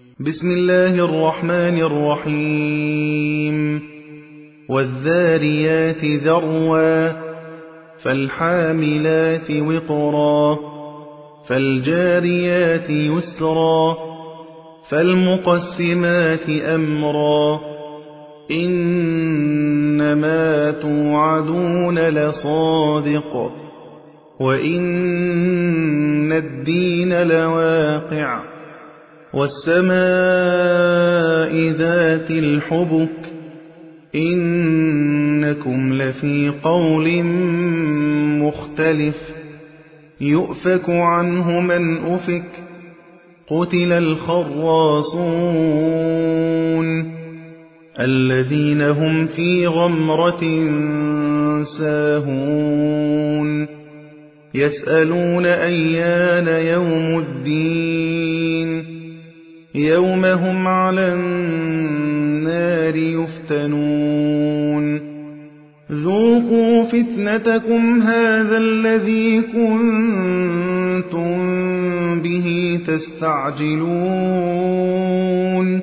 بسم الله الرحمن الرحيم والذاريات ذروا فالحاملات وقرا فالجاريات يسرا فالمقسمات أمرا إنما توعدون لصادق وإن الدين لواقع والسماء ذات الحبك إنكم لفي قول مختلف يؤفك عنه من أفك قتل الخراصون الذين هم في غمرة ساهون يسألون أيان يوم الدين يوم هم على النار يفتنون ذوقوا فتنتكم هذا الذي كنتم به تستعجلون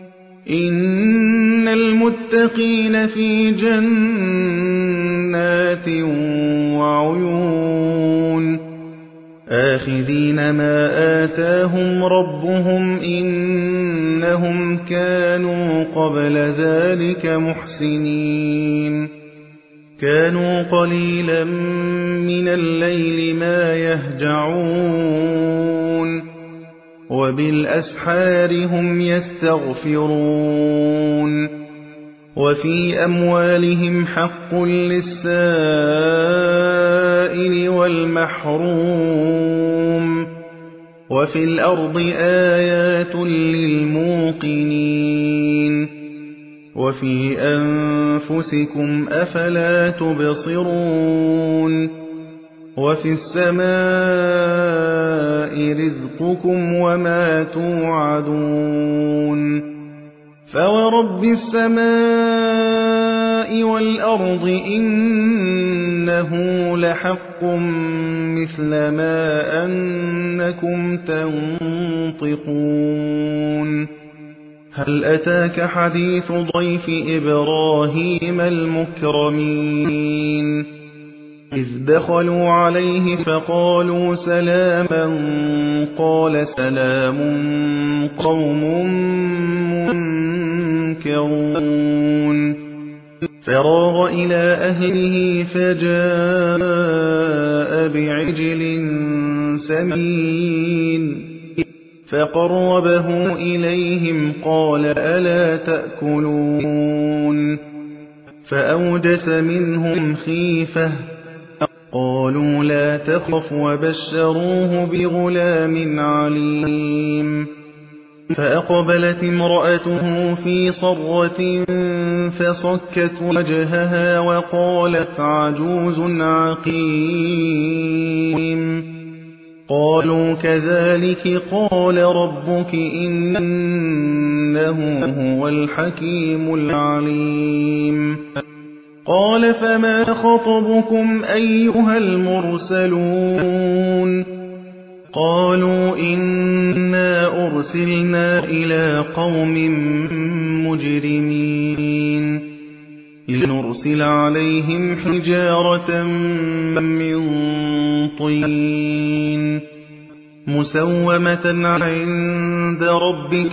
إن المتقين في جنات وعيون آخذين ما آتاهم ربهم إنهم كانوا قبل ذلك محسنين كانوا قليلا من الليل ما يهجعون وبالأسحار هم يستغفرون وفي أموالهم حق للسائل والمحروم وفي الأرض آيات للموقنين وفي أنفسكم أفلا تبصرون وفي السماء رزقكم وما توعدون فورب السماء والأرض إنه لحق مثل ما أنكم تنطقون هل أتاك حديث ضيف إبراهيم المكرمين إذ دخلوا عليه فقالوا سلاما قال سلام قوم منكرون فراغ إلى أهله فجاء بعجل سمين فقربه إليهم قال ألا تأكلون فأوجس منهم خيفة قالوا لا تخف وبشروه بغلام عليم فأقبلت امرأته في صرة فصكت وجهها وقالت عجوز عقيم قالوا كذلك قال ربك إنه هو الحكيم العليم قال فما خطبكم أيها المرسلون قالوا إنا أرسلنا إلى قوم مجرمين لنرسل عليهم حجارة من طين مسومة عند ربك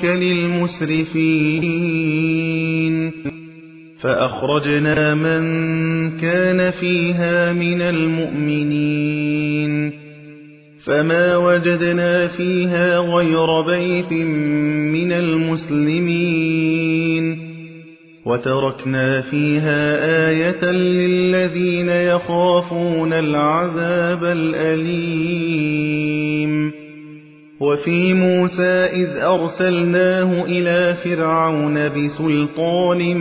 للمسرفين فأخرجنا من كان فيها من المؤمنين فما وجدنا فيها غير بيت من المسلمين وتركنا فيها آية للذين يخافون العذاب الأليم وفي موسى إذ أرسلناه إلى فرعون بسلطان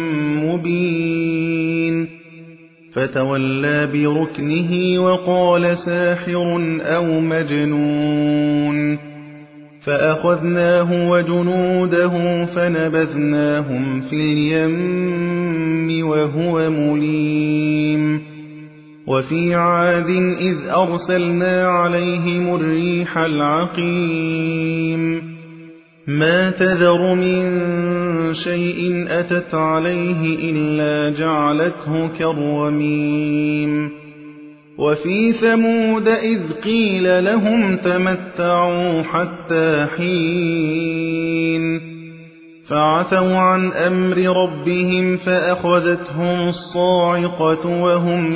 مبين فتولى بركنه وقال ساحر أو مجنون فأخذناه وجنوده فنبذناهم في اليم وهو مليم وفي عاد إذ أرسلنا عليهم الريح العقيم ما تذر من شيء أتت عليه إلا جعلته كالرميم وفي ثمود إذ قيل لهم تمتعوا حتى حين فعتوا عن أمر ربهم فأخذتهم الصاعقة وهم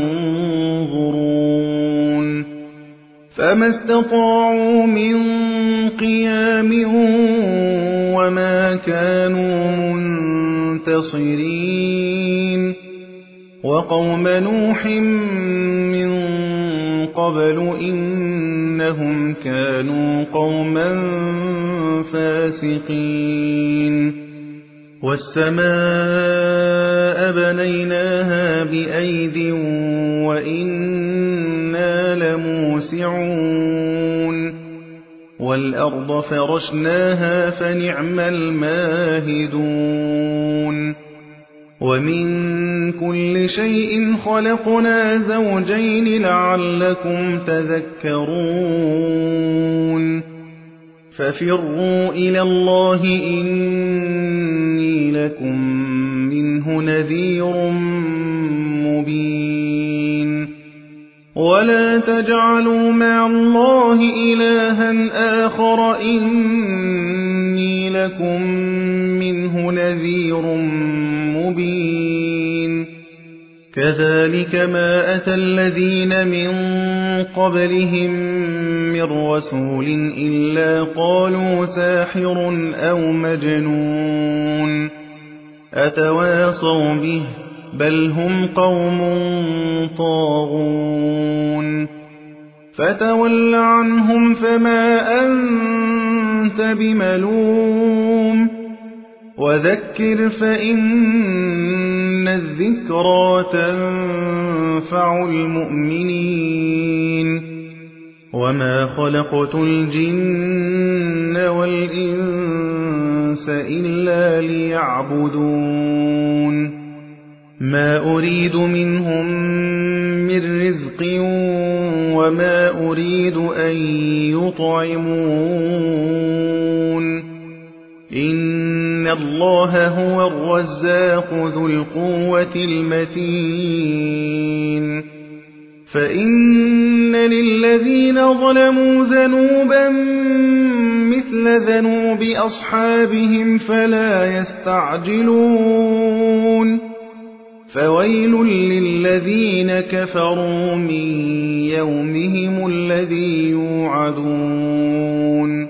ينظرون فما استطاعوا من قيام وما كانوا منتصرين وقوم نوح من قبل إنهم كانوا قوما فاسقين والسماء بنيناها بأيد وإنا لموسعون والأرض فرشناها فنعم الماهدون ومن كل شيء خلقنا زوجين لعلكم تذكرون ففروا إلى الله إني لكم منه نذير مبين ولا تجعلوا مع الله إلها آخر إني لكم منه نذير مبين كذلك ما أتى الذين من قبلهم من رسول إلا قالوا ساحر أو مجنون أتواصوا به بل هم قوم طاغون فتول عنهم فما أنت بملوم وذكر فإن الذكرى تنفع المؤمنين وما خلقت الجن والإنس إلا ليعبدون ما أريد منهم من رزق وما أريد أن يطعمون إن الله هو الرزاق ذو القوة المتين فإن للذين ظلموا ذنوبا مثل ذنوب أصحابهم فلا يستعجلون فويل للذين كفروا من يومهم الذي يوعدون